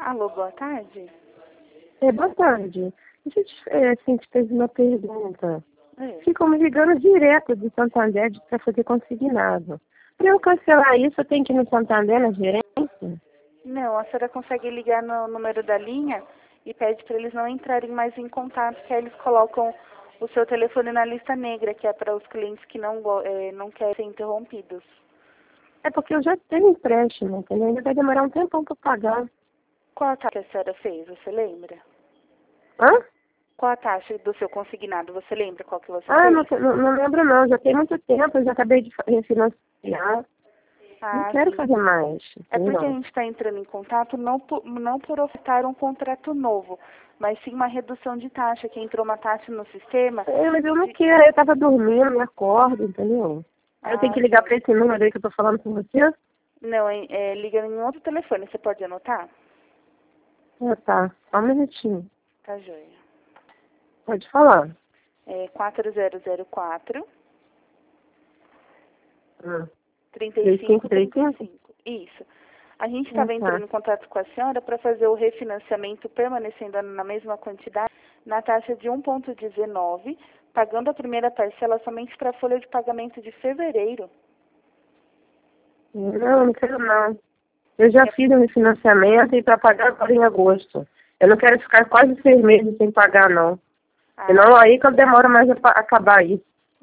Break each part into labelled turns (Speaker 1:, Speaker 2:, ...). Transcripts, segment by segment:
Speaker 1: Alô, boa tarde.
Speaker 2: Boa tarde. Deixa eu te fazer uma pergunta.
Speaker 1: Oi.
Speaker 2: Ficam me ligando direto do Santander para fazer consignado. Para eu cancelar isso, eu tenho que ir no Santander, na gerência?
Speaker 1: Não, a senhora consegue ligar no número da linha e pede para eles não entrarem mais em contato, que aí eles colocam o seu telefone na lista negra, que é para os clientes que não querem ser interrompidos.
Speaker 2: É porque eu já tenho empréstimo, entendeu? Ainda vai demorar um tempão para pagar.
Speaker 1: Qual a taxa que a senhora fez, você lembra?
Speaker 2: Hã?
Speaker 1: Qual a taxa do seu consignado, você lembra qual que você
Speaker 2: Ah,
Speaker 1: fez?
Speaker 2: não lembro não. Já tem muito tempo, eu já acabei de refinanciar. Não
Speaker 1: Ah,
Speaker 2: quero
Speaker 1: sim.
Speaker 2: fazer mais,
Speaker 1: É porque a
Speaker 2: entendeu?
Speaker 1: gente está entrando em contato não por ofertar um contrato novo, mas sim uma redução de taxa, que entrou uma taxa no sistema.
Speaker 2: Mas eu não quero, eu tava dormindo, me acordo, entendeu? Aí eu tenho
Speaker 1: Ah,
Speaker 2: que ligar
Speaker 1: sim.
Speaker 2: para esse número aí que eu tô falando com você?
Speaker 1: Não, liga em outro telefone, você pode anotar?
Speaker 2: Ah, tá. Só um minutinho.
Speaker 1: Tá, joia.
Speaker 2: Pode falar.
Speaker 1: É 4004
Speaker 2: Ah, 3535?
Speaker 1: 3535. Isso. A gente
Speaker 2: Ah,
Speaker 1: estava entrando
Speaker 2: tá.
Speaker 1: em contato com a senhora para fazer o refinanciamento permanecendo na mesma quantidade, na taxa de 1,19, pagando a primeira parcela somente para a folha de pagamento de fevereiro.
Speaker 2: Não quero não. Eu já fiz um financiamento e para pagar agora em agosto. Eu não quero ficar quase 6 meses sem pagar, não.
Speaker 1: Ah,
Speaker 2: Senão aí que eu demoro mais a acabar isso.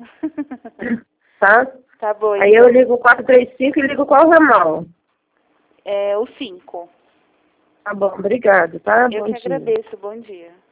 Speaker 2: Tá?
Speaker 1: tá bom,
Speaker 2: Aí eu
Speaker 1: então.
Speaker 2: ligo o 435 e ligo qual ramal?
Speaker 1: É o 5.
Speaker 2: Tá bom, obrigado, tá?
Speaker 1: Eu
Speaker 2: Bom
Speaker 1: que
Speaker 2: dia.
Speaker 1: agradeço. Bom dia.